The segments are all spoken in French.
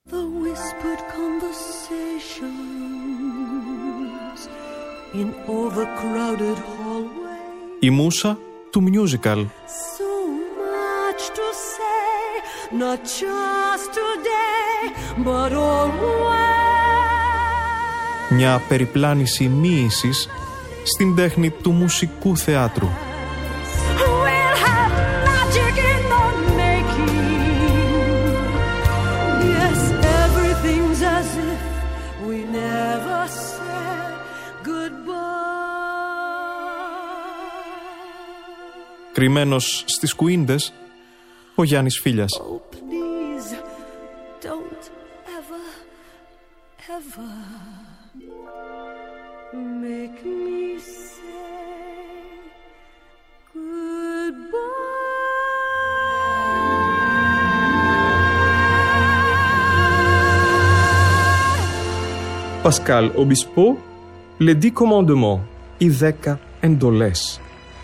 The whispered conversations in overcrowded hallways. Η μούσα του musical. So much to say, not just today, but always. Μια περιπλάνηση μοίησης στην τέχνη του μουσικού θεάτρου. Κρυμμένος στις κουίντες, ο Γιάννης Φίλιας. Oh, please, don't ever, ever make me say goodbye. Pascal Obispo, les 10 commandements, οι 10 εντολές.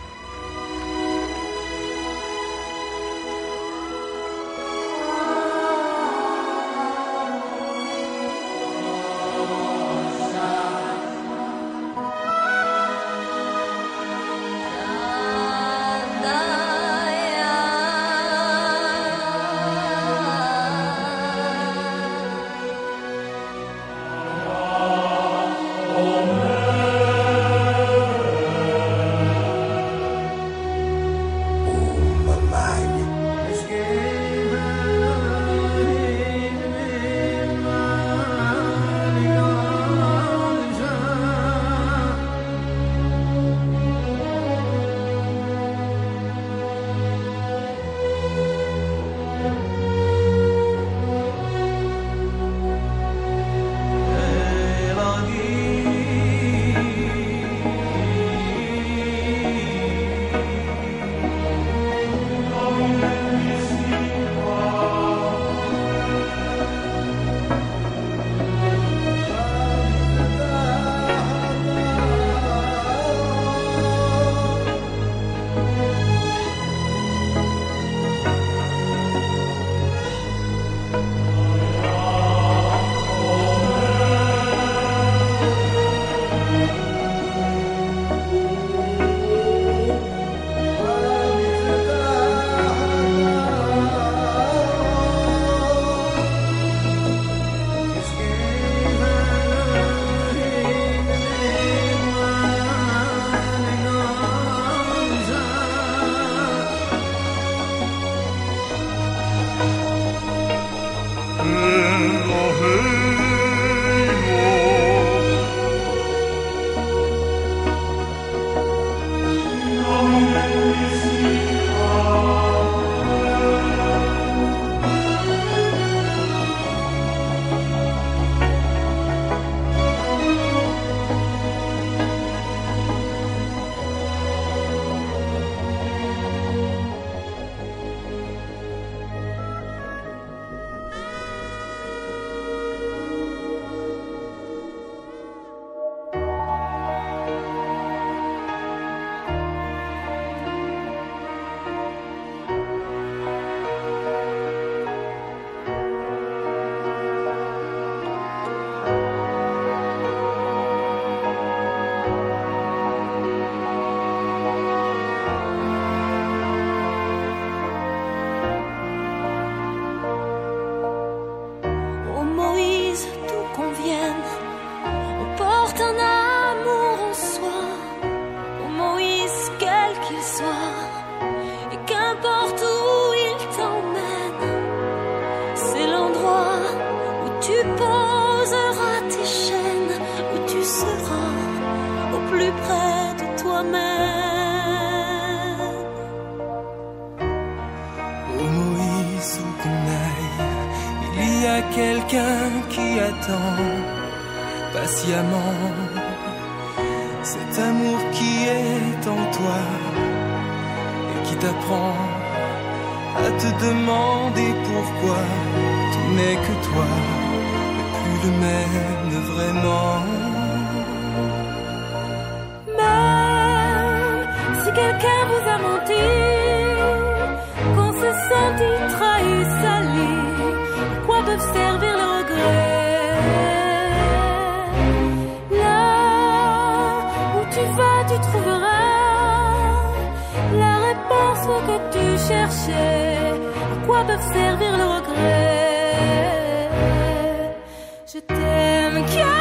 Quelqu'un qui attend patiemment cet amour qui est en toi et qui t'apprend à te demander pourquoi tu n'es que toi et plus le même vraiment. Même si quelqu'un vous a menti, qu'on se sentit trahi, sali, quoi peuvent servir les regrets. Là où tu vas, tu trouveras la réponse que tu cherchais. À quoi peuvent servir le regret? Je t'aime,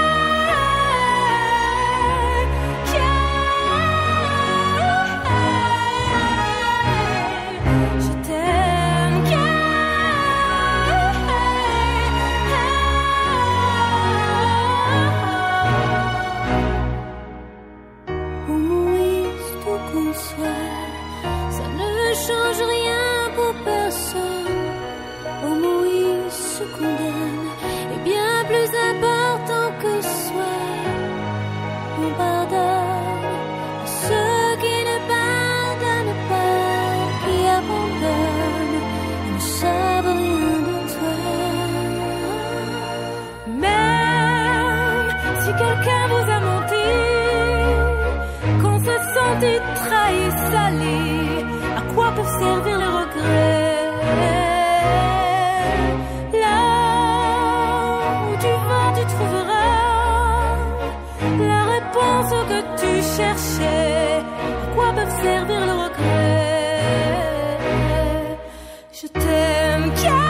quelqu'un vous a menti, qu'on se sentit trahi, sali, à quoi peuvent servir les regrets? Là où tu vas, tu trouveras la réponse que tu cherchais. À quoi peuvent servir les regrets? Je t'aime,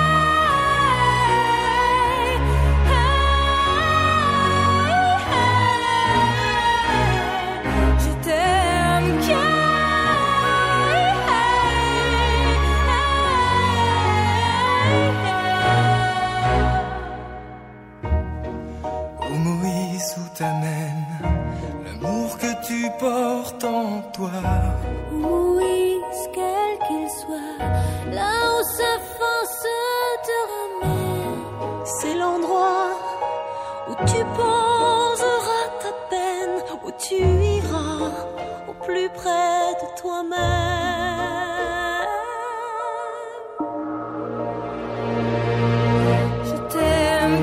porte en toi. Moïse, quel qu'il soit, là où sa force te ramène, c'est l'endroit où tu poseras ta peine, où tu iras au plus près de toi-même. Je t'aime,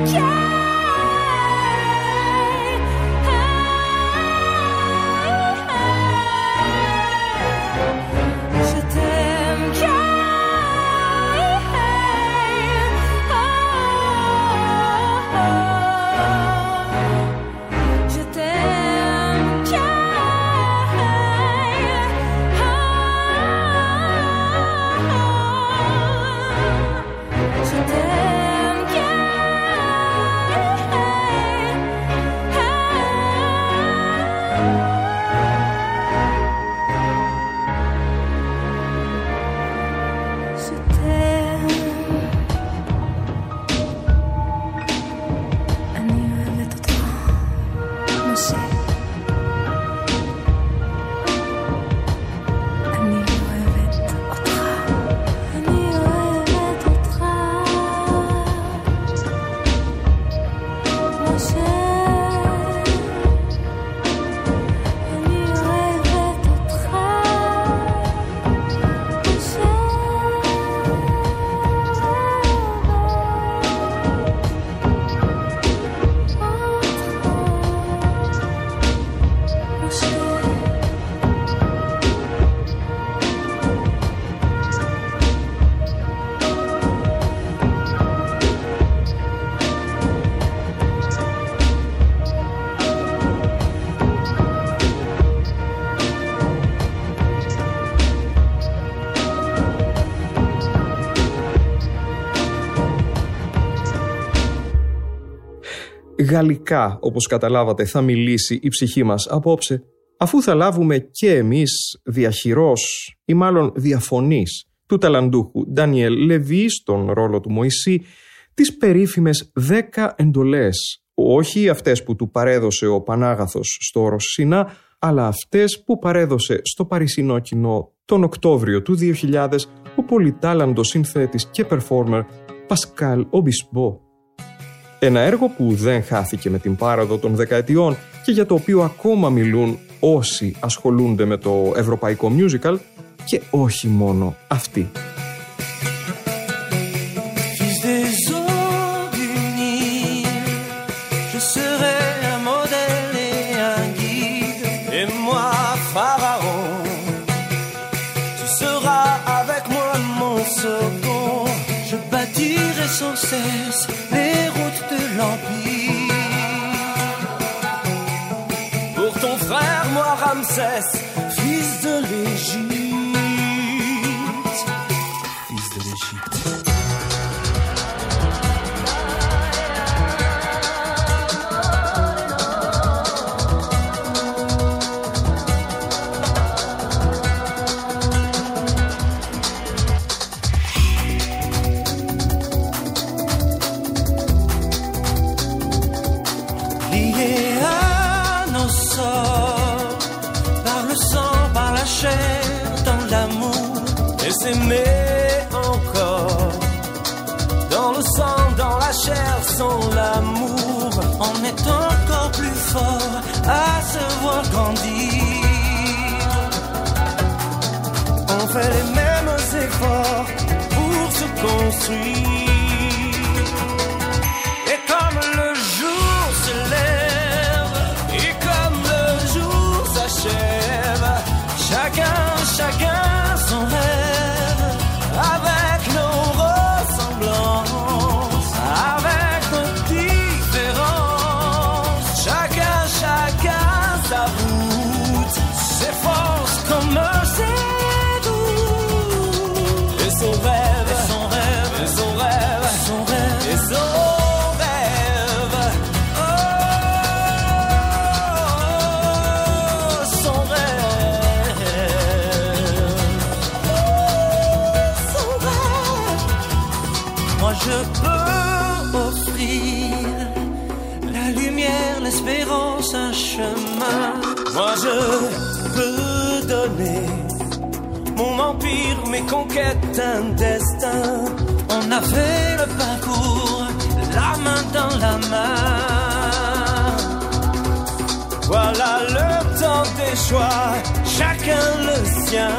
Γαλλικά, όπως καταλάβατε, θα μιλήσει η ψυχή μας απόψε, αφού θα λάβουμε και εμείς διαχειρός ή μάλλον διαφωνής του ταλαντούχου Ντάνιελ Λεβί στον ρόλο του Μωυσή τις περίφημες 10 εντολές, όχι αυτές που του παρέδωσε ο Πανάγαθος στο Όρος Σινά, αλλά αυτές που παρέδωσε στο παρισινό κοινό τον Οκτώβριο του 2000 ο πολυτάλαντος συνθέτης και performer Πασκάλ Ομπισμπό. Ένα έργο που δεν χάθηκε με την πάροδο των δεκαετιών και για το οποίο ακόμα μιλούν όσοι ασχολούνται με το ευρωπαϊκό musical και όχι μόνο αυτοί. Sans cesse les routes de Ramsès, fils de l'Égypte. Fils de l'Égypte. S'aimer encore dans le sang, dans la chair, sans l'amour. On est encore plus fort à se voir grandir. On fait les mêmes efforts pour se construire. Et comme le jour se lève, et comme le jour s'achève, chacun son rêve. Avec nos ressemblances, avec nos différences, chacun sa route, ses forces comme ses doutes. Et son rêve, et son rêve, et son rêve, et son rêve, et son rêve. Oh, son rêve. Moi je peux offrir la lumière, l'espérance, un chemin. Moi je peux donner mon empire, mes conquêtes, un destin. On a fait le parcours, la main dans la main. Voilà le temps des choix, chacun le sien.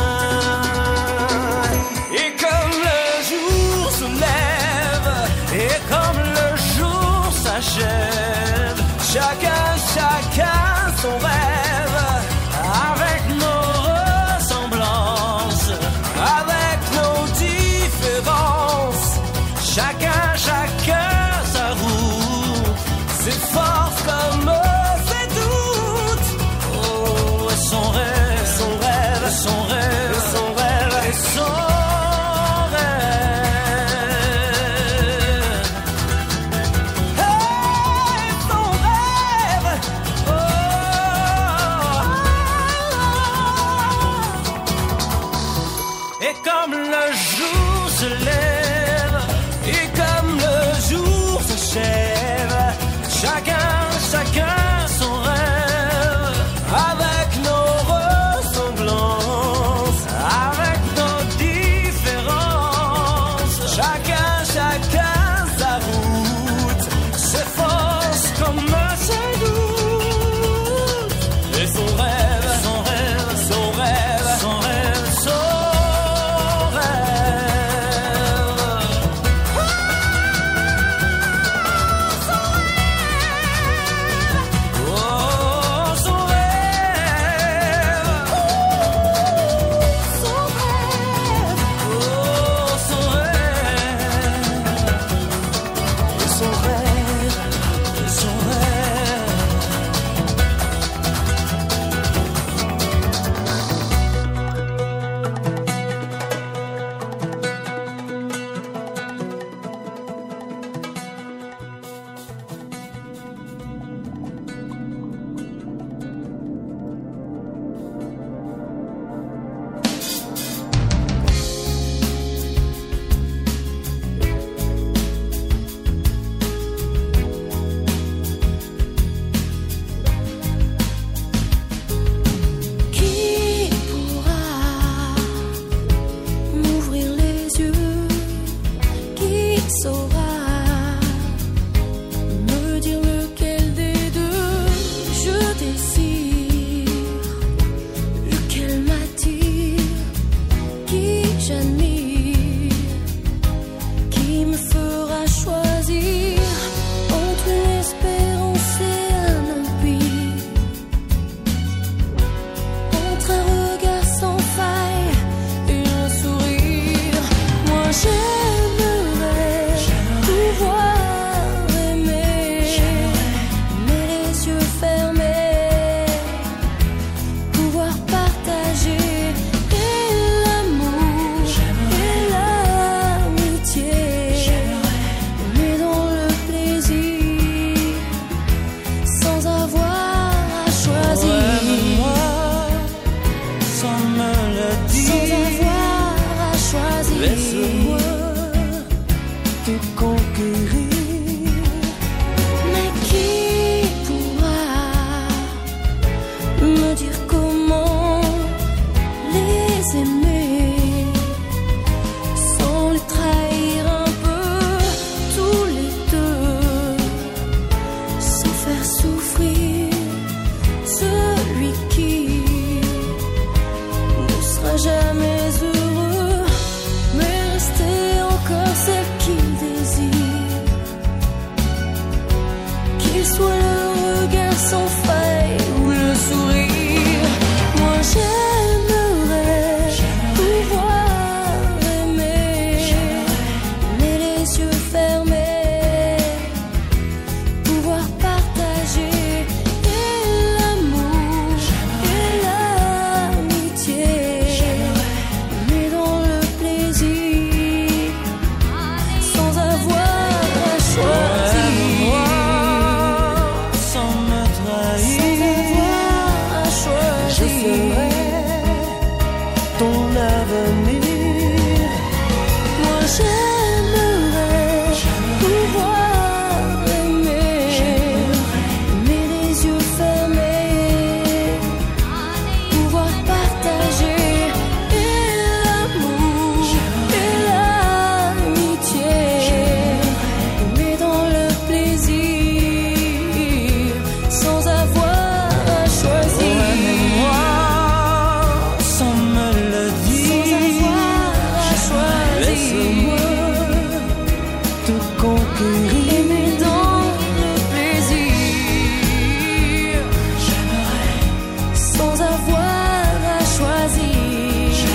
Et comme le jour se lève, et comme le jour s'achève, chacun son rêve. Avec nos ressemblances, avec nos différences, chacun sa route, ses forces comme ses doutes. Oh, et son rêve, son rêve, son rêve, son rêve, et son qu'il soit le regard sans faille ou le sourire. Moi j'aimerais pouvoir aimer, mais les yeux fermés, pouvoir partager l'amour et l'amitié, mais dans le plaisir, sans avoir à choisir. Sans me trahir, Je serai ton avenir. Moi j'aimerais pouvoir aimer, mais les yeux fermés, pouvoir partager l'amour et l'amitié, mais dans le plaisir, sans avoir à choisir. Moi, sans me le dire, laisse-moi te conquérir. Aimer dans le plaisir, sans avoir à choisir.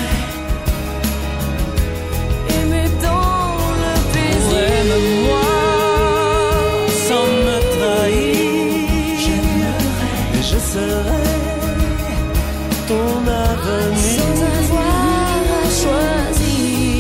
Aimer dans le plaisir. Aime-moi sans me trahir, et je serai ton avenir. Sans avoir à choisir.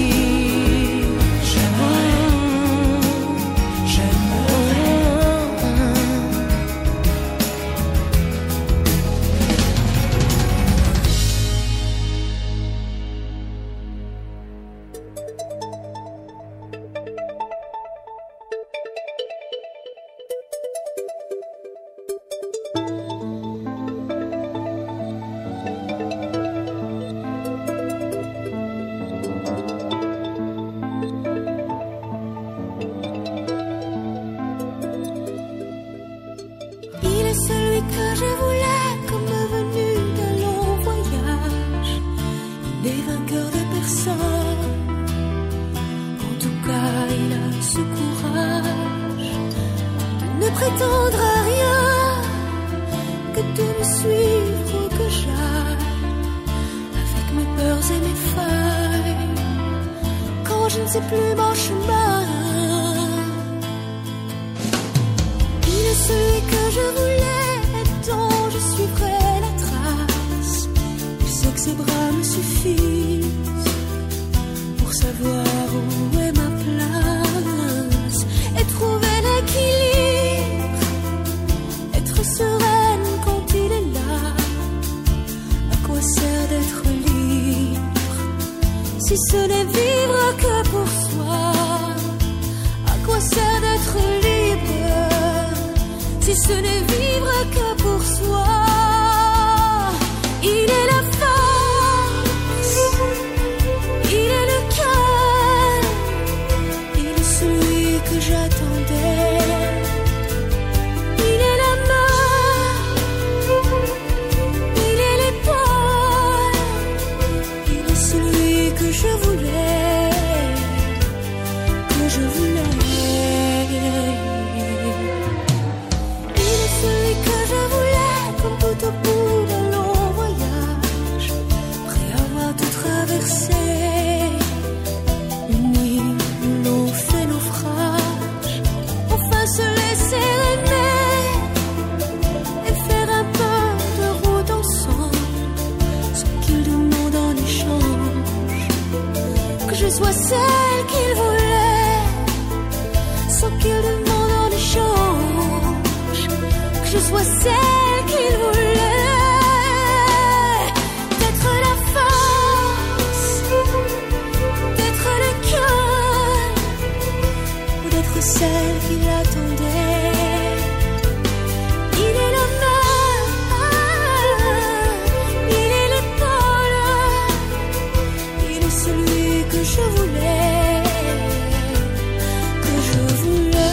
Il est celui que je voulais comme venu d'un long voyage. Il n'est vainqueur de personne. En tout cas, il a ce courage de ne prétendre à rien, que de me suivre où que j'aille, avec mes peurs et mes failles, quand je ne sais plus mon chemin. Il est celui que je voulais et dont je suivrai la trace. Il sait que ses bras me suffisent pour savoir où est ma place et trouver l'équilibre, être sereine quand il est là. À quoi sert d'être libre si ce n'est vivre que pour soi? À quoi sert d'être libre si ce n'est vivre que pour soi? Il est la force, il est le cœur, il est celui que j'attendais. Il est la main, il est l'épaule, il est celui que je voulais, que je voulais. Il est celui que je voulais, comme tout au bout d'un long voyage, après avoir tout traversé, unis, l'ont fait naufrage, enfin se laisser aimer et faire un peu de route ensemble, sans qu'il demande en échange que je sois celle qu'il voulait, sans qu'il demande en échange que je sois celle qu'il voulait. D'être la force, d'être le cœur, ou d'être celle qu'il attendait. Il est la main, il est l'épaule, il est celui que je voulais, que je voulais.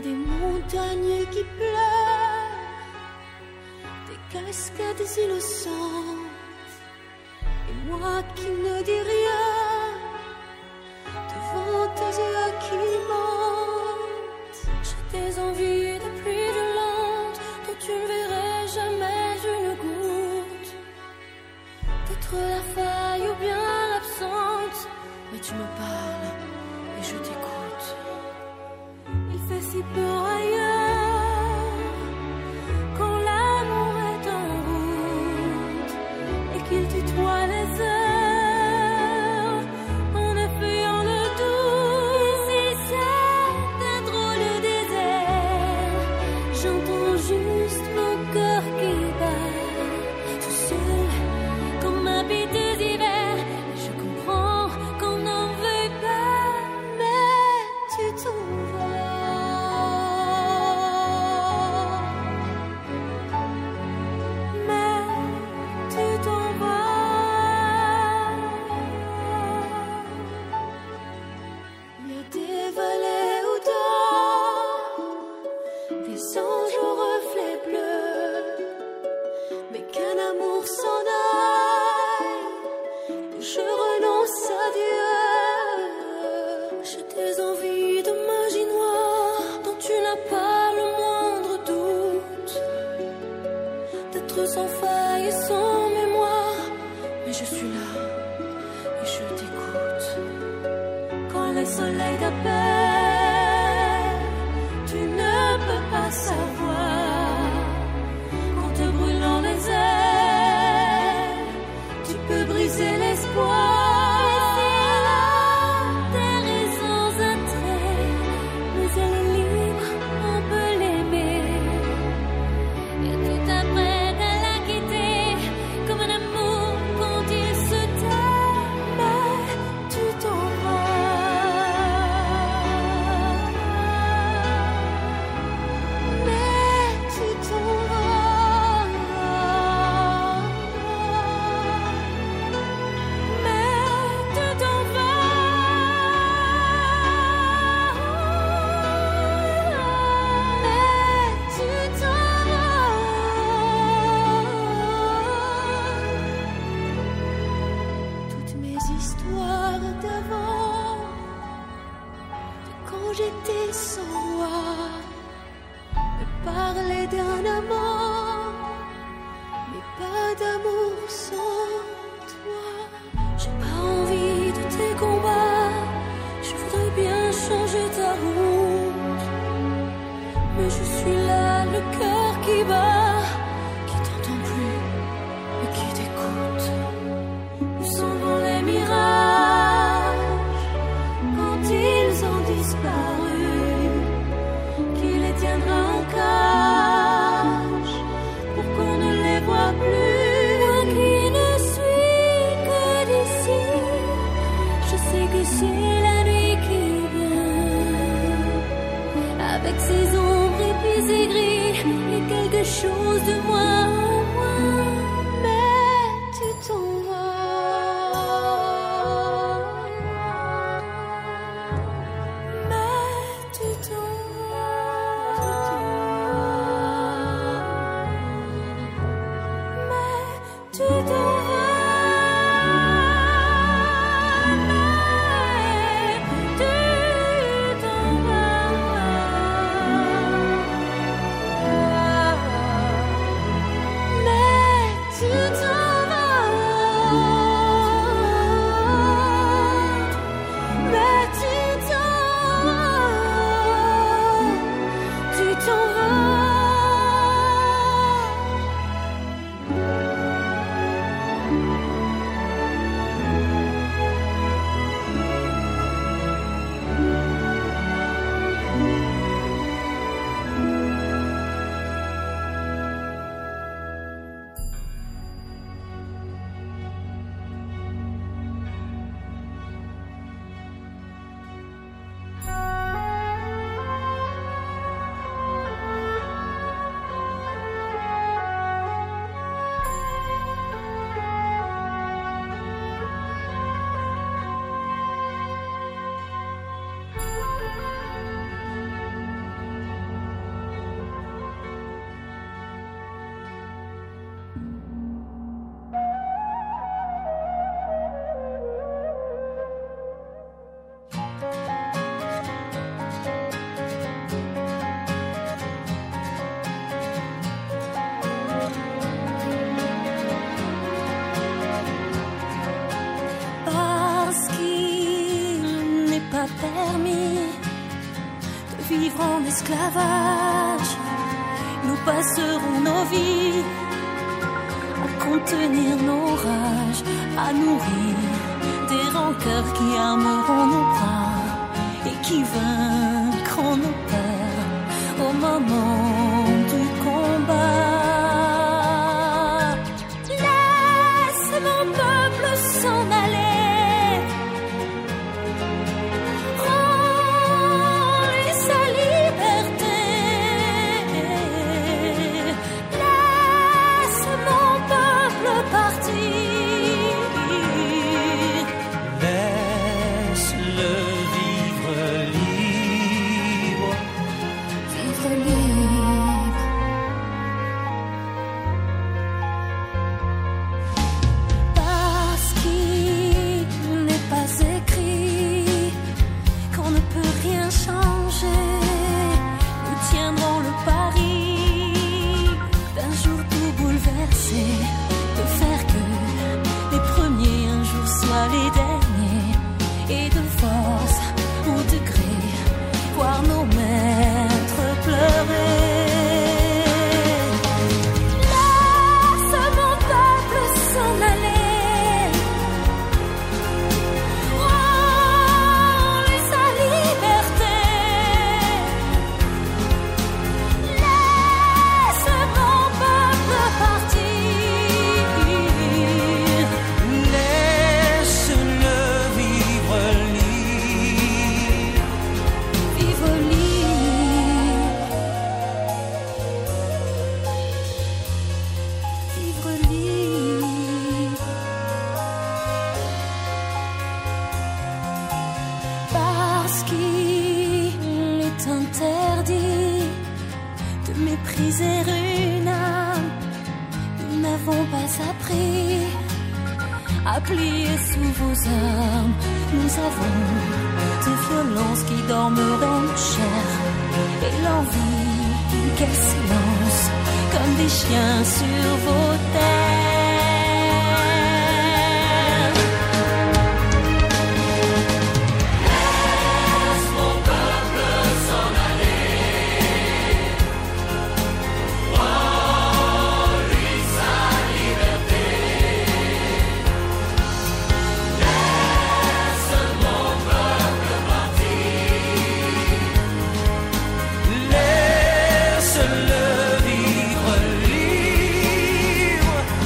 des montagnes qui pleurent, des cascades innocentes, et moi qui ne dis rien devant tes yeux qui mentent. J'ai des envies de pluie violente dont tu ne verrais jamais une goutte, d'être la faille ou bien l'absente, mais tu me parles et je t'écoute. Il fait si peur ailleurs quand l'amour est en route et qu'il tutoie les heures en effeuillant le doute. Ici c'est un drôle désert, j'entends juste mon cœur qui bat tout seul comme habite des hivers. Et je comprends qu'on n'en veut pas, mais tu t'en vas. Mais tu t'en vas. Il y a des vallées où dorment des anges aux reflets bleus, mais qu'un amour s'en aille, je renonce à Dieu. J'ai des envies de magie noire dont tu n'as pas le moindre doute, d'être sans faille et sans mémoire, mais je suis là et je t'écoute. Quand les soleils t'appellent, tu ne peux pas savoir. Quand te brûlant les ailes, tu peux briser l'espoir. La terre est sans attrait, mais elle est libre, on peut l'aimer. Et tu t'apprêtes à la quitter comme un amour quand il se tait. Mais tu t'en vas. Mais tu t'en vas. Mais tu t'en vas. Mais tu t'en vas. Toutes mes histoires d'avant, de quand j'étais sans roi, me parlaient d'un amant, mais pas d'amour sans toi. J'ai pas envie de tes combats, je voudrais bien changer ta route, mais je suis là, le cœur qui bat, qui t'entend plus et qui t'écoute. Où s'en vont les mirages quand ils ont disparu? Qui les tiendra en cage pour qu'on ne les voit plus? Moi qui ne suis que d'ici, je sais que c'est la nuit qui vient, avec ses ombres et puis ses gris et quelque chose l'esclavage. Nous passerons nos vies à contenir nos rages, à nourrir des rancœurs qui armeront nos bras et qui vaincront nos peurs au moment du combat. Laisse mon peuple s'en aller, rends-lui sa liberté. Laisse mon peuple partir, Laisse-le vivre libre. vivre libre. Parce qu'il n'est pas écrit qu'on ne peut rien changer, nous tiendrons le pari d'un jour tout bouleverser, de faire que les premiers un jour soient les derniers, et de force ou de gré, voir nos maîtres pleurer. Laisse mon peuple s'en aller, rends-lui sa liberté. Laisse mon peuple partir, Laisse-le vivre libre. vivre libre, vivre libre. Parce qu'il est interdit de mépriser une âme, nous n'avons pas appris à plier sous vos armes. Nous avons des violences qui dorment dans nos chairs et l'envie qu'elles s'élancent comme des chiens sur vos terres. Laisse-le vivre libre.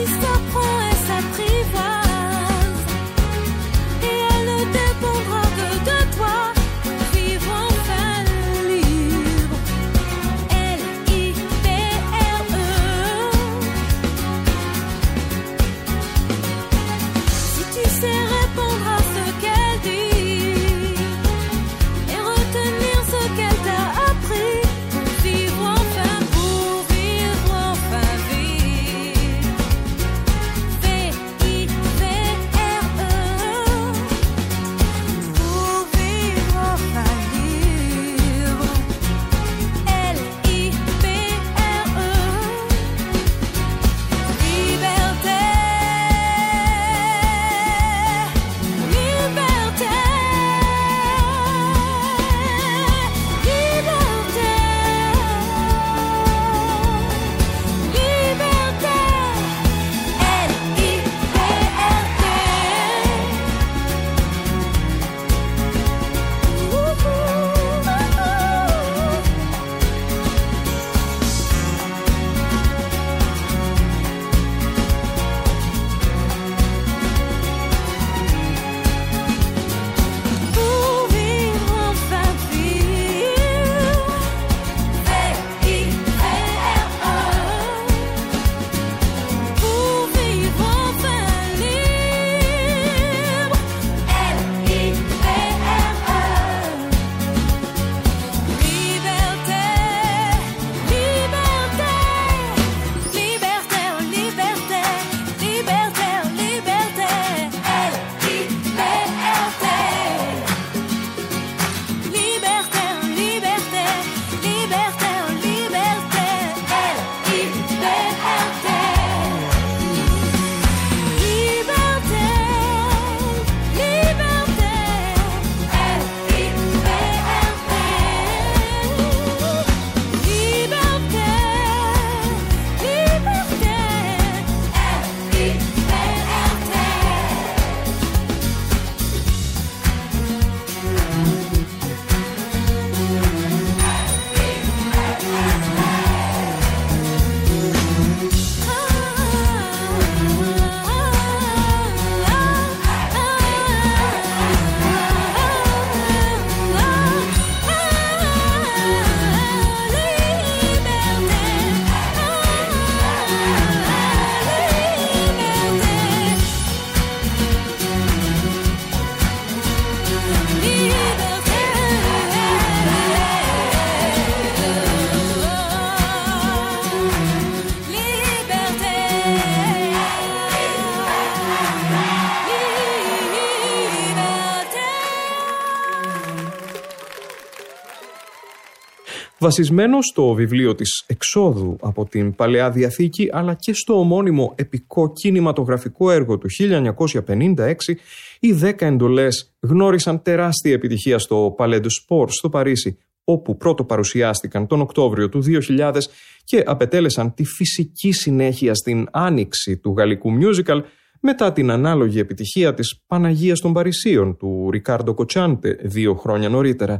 Βασισμένο στο βιβλίο της Εξόδου από την Παλαιά Διαθήκη, αλλά και στο ομώνυμο επικό κινηματογραφικό έργο του 1956, οι 10 εντολές γνώρισαν τεράστια επιτυχία στο Palais de Sport στο Παρίσι, όπου πρώτο παρουσιάστηκαν τον Οκτώβριο του 2000 και απετέλεσαν τη φυσική συνέχεια στην άνοιξη του γαλλικού musical, μετά την ανάλογη επιτυχία της Παναγίας των Παρισίων του Ρικάρντο Κοτσάντε 2 χρόνια νωρίτερα.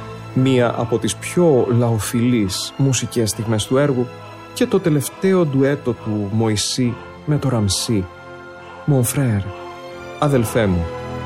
Μία από τις πιο λαοφιλείς μουσικές στιγμές του έργου και το τελευταίο ντουέτο του Μωυσή με το Ραμσί. Mon frère, αδελφέ μου.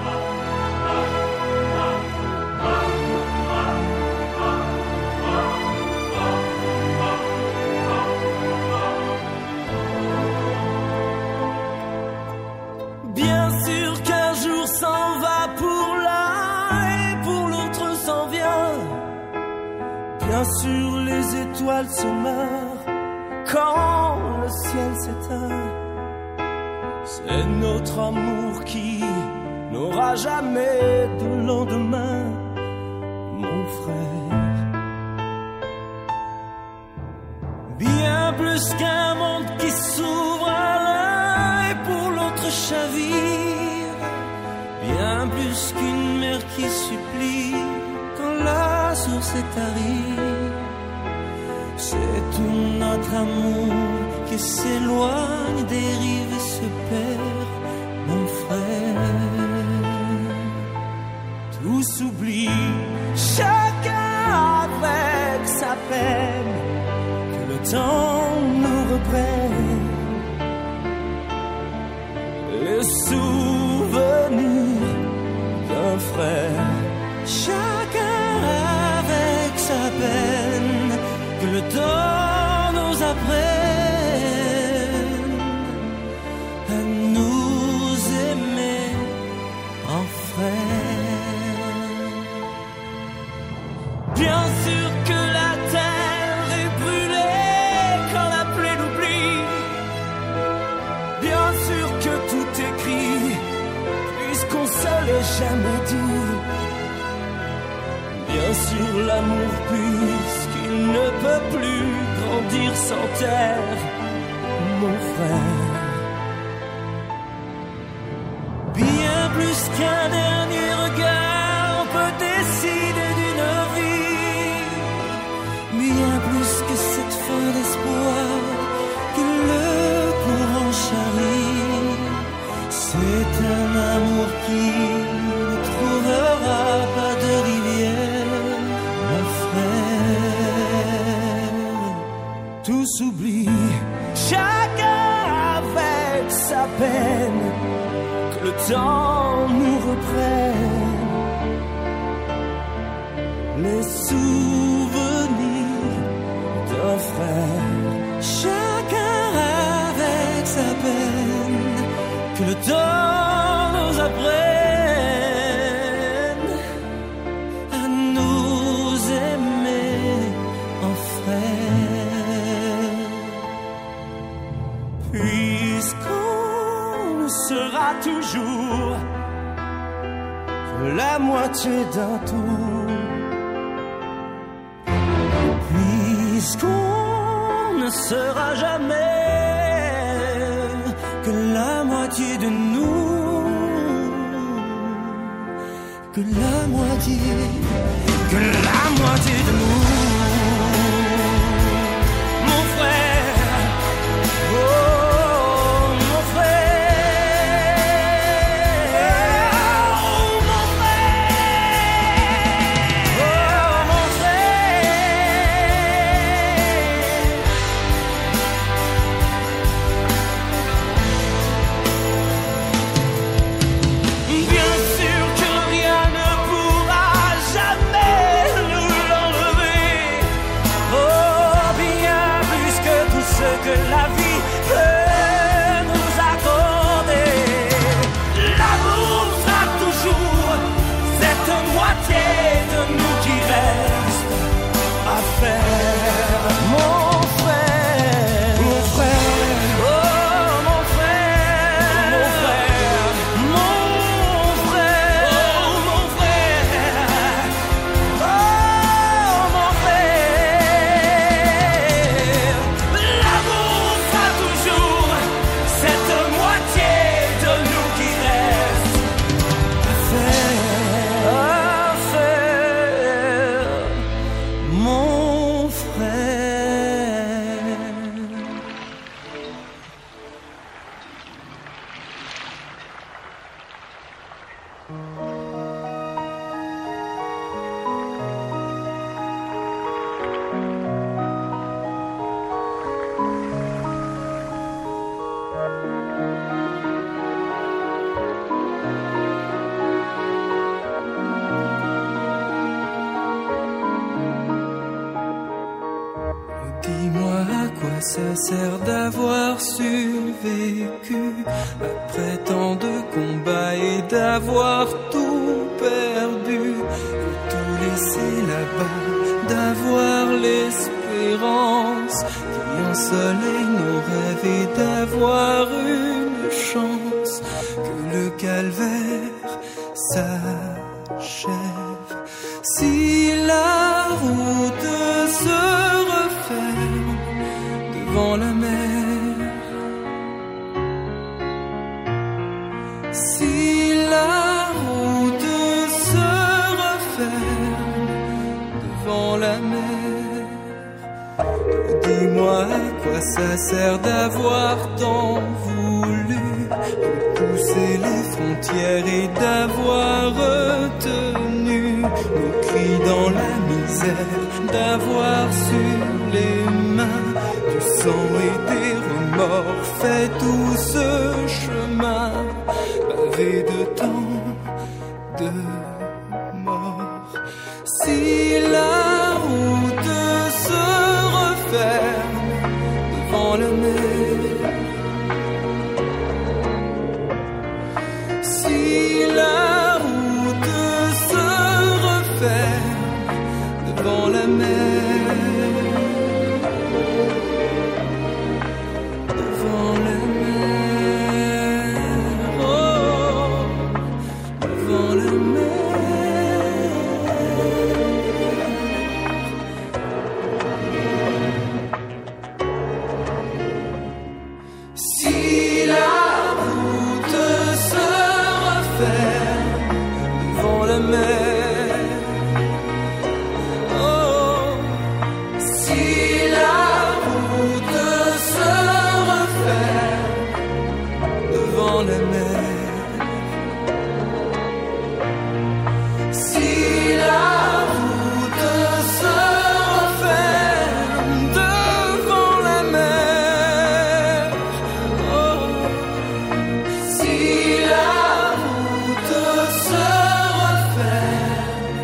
Bien sûr, les étoiles se meurent quand le ciel s'éteint. C'est notre amour qui n'aura jamais de lendemain, mon frère. Bien plus qu'un monde qui s'ouvre à l'un et pour l'autre chavire, bien plus qu'une mer qui supplie quand la source est tarie. C'est tout notre amour qui s'éloigne des rives et se perd, mon frère. Tout s'oublie, chacun avec sa peine, que le temps nous reprenne. les souvenirs d'un frère. Chacun avec sa peine, que le temps nous apprenne à nous aimer en frères. Bien sûr que la terre est brûlée quand la plaie nous plie. Bien sûr que tout est gris, puisqu'on se l'est jamais dit. Bien sûr l'amour puisqu'il ne peut plus grandir sans terre, mon frère. Bien plus qu'un dernier regard peut décider d'une vie, bien plus que cette fin d'espoir que le courant charrie. C'est un amour qui ne trouvera pas de rivière, mon frère. Tout s'oublie, chacun avec sa peine, que le temps nous reprenne les souvenirs d'un frère. Chacun avec sa peine, que le temps nous apprenne à nous aimer en frères. Puisqu'on sera toujours que la moitié d'un tout, puisqu'on ne sera jamais que la moitié de nous, que la moitié de nous, mon frère, oh mon frère, oh mon frère, oh mon Bien sûr que rien ne pourra jamais nous l'enlever. Oh, bien plus que tout ce que la vie peut nous accorder. L'amour sera toujours cette moitié de nous qui reste à faire. Mon frère, mon frère, oh mon frère, mon frère, mon frère, oh mon frère, oh mon frère. L'amour sera toujours cette moitié de nous qui reste à faire, mon frère. Dis-moi à quoi ça sert d'avoir survécu après tant de combats et d'avoir tout perdu et tout laissé là-bas, d'avoir l'espérance qui ensoleille nos rêves et d'avoir une chance que le calvaire s'achève. Si la route se referme devant la mer, si la route se referme devant la mer, dis-moi à quoi ça sert d'avoir tant voulu repousser les frontières et d'avoir retenu nos cris dans la misère, d'avoir sur les mains du sang et des remords fait tout ce chemin pavés de temps, de mort. Si la route se referme devant la mer, si la route se referme devant la mer, devant la mer, oh, devant la mer. Si la route se referme devant la mer, oh, si la route se referme devant la mer, si la route se referme devant la mer, oh, si la route se referme.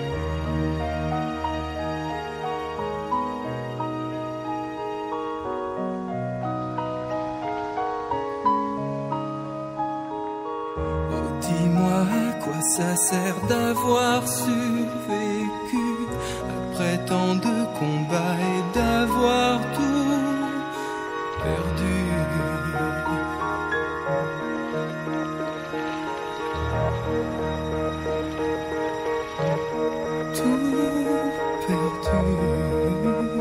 Oh, dis-moi à quoi ça sert d'avoir survécu après tant de combats et d'avoir tout perdu. Tout perdu.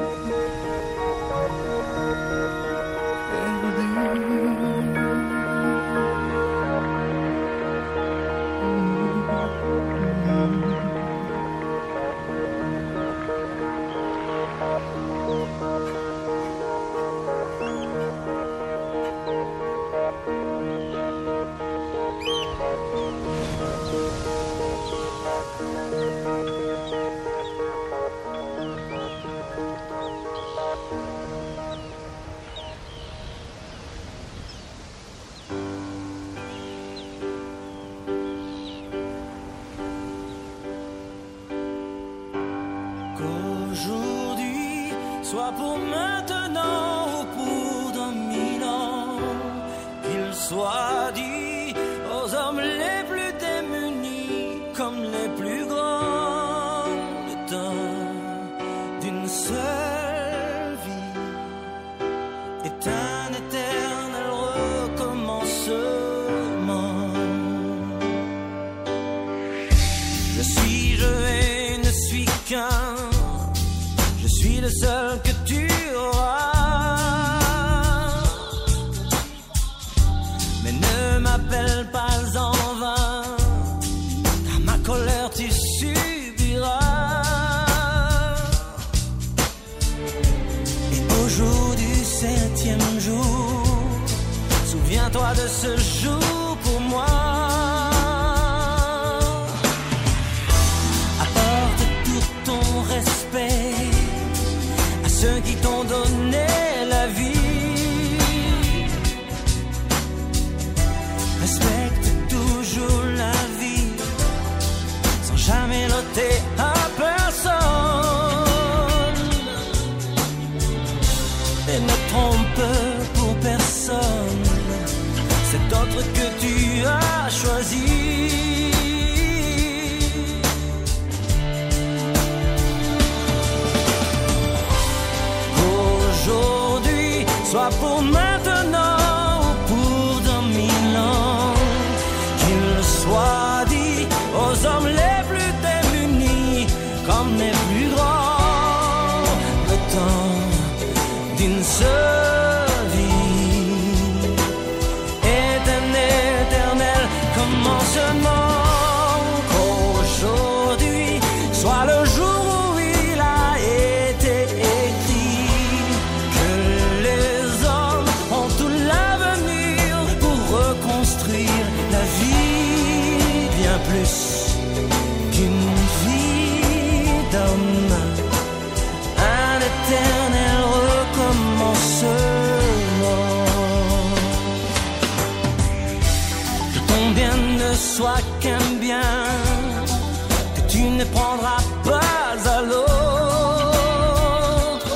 Qu'aujourd'hui soit pour maintenant ou pour dans 1000 ans, qu'il soit dit aux hommes les plus démunis comme les plus grands, le temps d'une seule vie est un éternel recommencement. Je ne suis qu'un, je suis le seul que tu auras. Mais ne m'appelle pas en vain, car ma colère tu subiras. Et au jour du 7e jour, souviens-toi de ce jour pour moi. Ceux qui t'ont donné la vie, respecte toujours la vie, sans jamais l'ôter à personne. Et ne trompe pour personne cet autre que tu as choisi. Soit pour maintenant ou pour dans 1000 ans, qu'il soit dit aux hommes les plus démunis comme les plus grands, le temps d'une seule vie est un éternel commencement. Qu'aujourd'hui soit le jour où il a été écrit que la vie, bien plus qu'une vie d'homme, un éternel recommencement. Que ton bien soit qu'un bien que tu ne prendras pas à l'autre.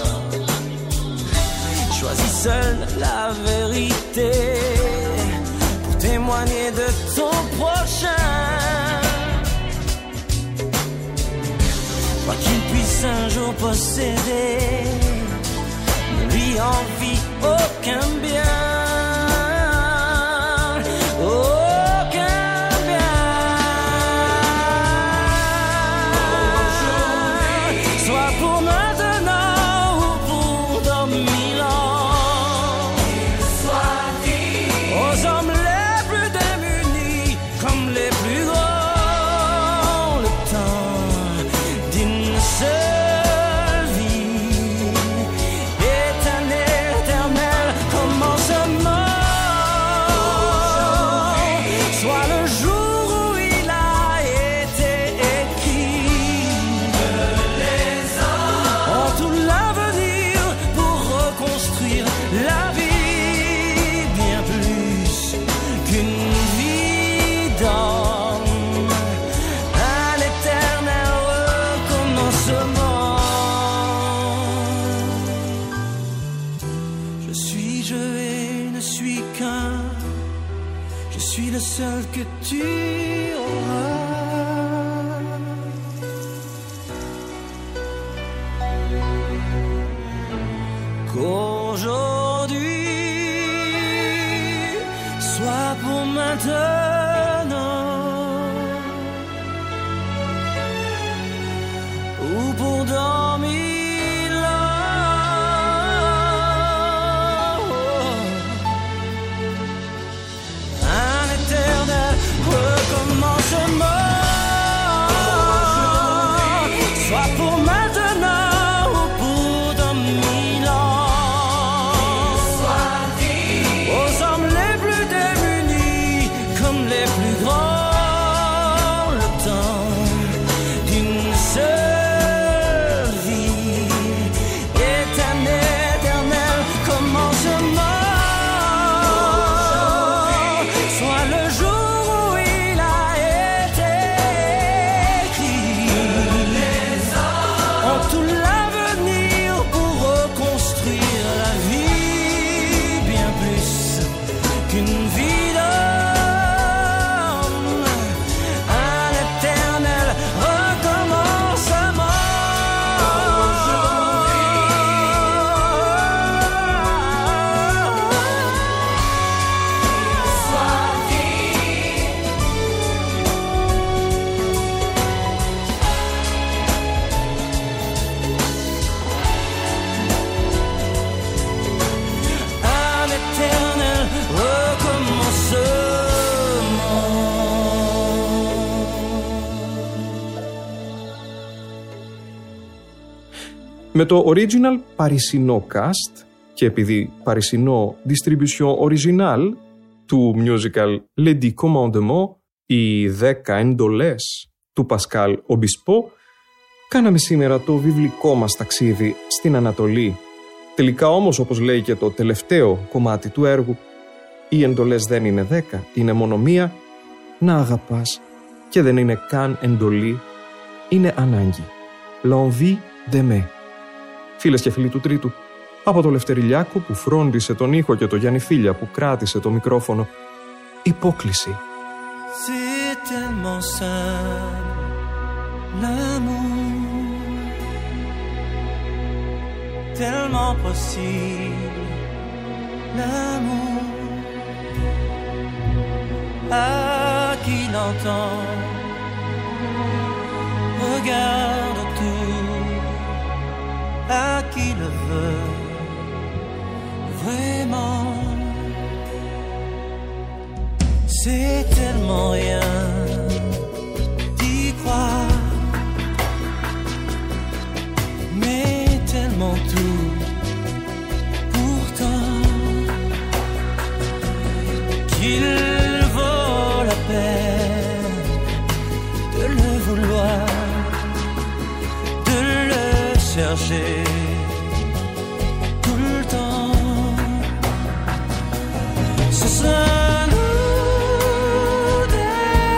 Choisis seul la vérité pour témoigner de ton prochain. Quoi qu'il puisse un jour posséder, ne lui envie aucun bien. Seul que tu auras. Qu'aujourd'hui soit pour maintenant ou pour dormir. Soit pour maintenant ou pour dans 1000 ans. Aux hommes les plus démunis comme les plus grands, le temps d'une seule vie, éternel commencement. Soit le jour où il a été écrit. Tout l'avenir pour reconstruire la vie, bien plus qu'une vie d'homme, un éternel recommencement. Με το original παρισινό cast και επειδή παρισινό distribution original του musical Les 10 Commandements, οι 10 εντολές του Πασκάλ Ομπισπό, κάναμε σήμερα το βιβλικό μας ταξίδι στην Ανατολή. Τελικά όμως, όπως λέει και το τελευταίο κομμάτι του έργου, οι εντολές δεν είναι 10, είναι μόνο μία, να αγαπάς και δεν είναι καν εντολή, είναι ανάγκη. L'envie d'aimer. Φίλες και φίλοι του Τρίτου, από το Λευτερηλιάκο που φρόντισε τον ήχο και το Γιάννη Φίλια που κράτησε το μικρόφωνο, υπόκληση. C'est tellement simple, l'amour, tellement possible, l'amour, à qui l'entend, regarde tout, à qui le veut, vraiment. C'est tellement rien d'y croire, mais tellement tout pourtant qu'il vaut la peine de le vouloir, de le chercher tout le temps. Ce sera nous des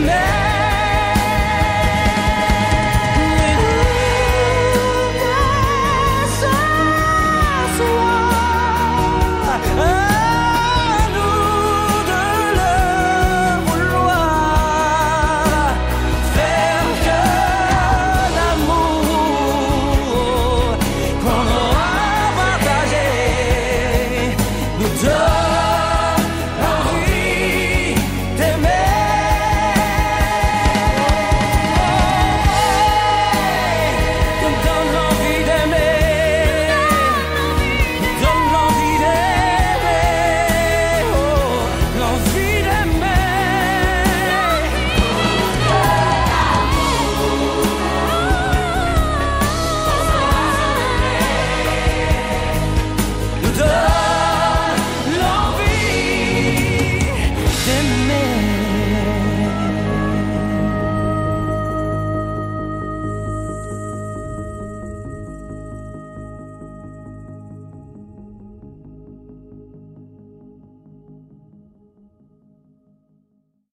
never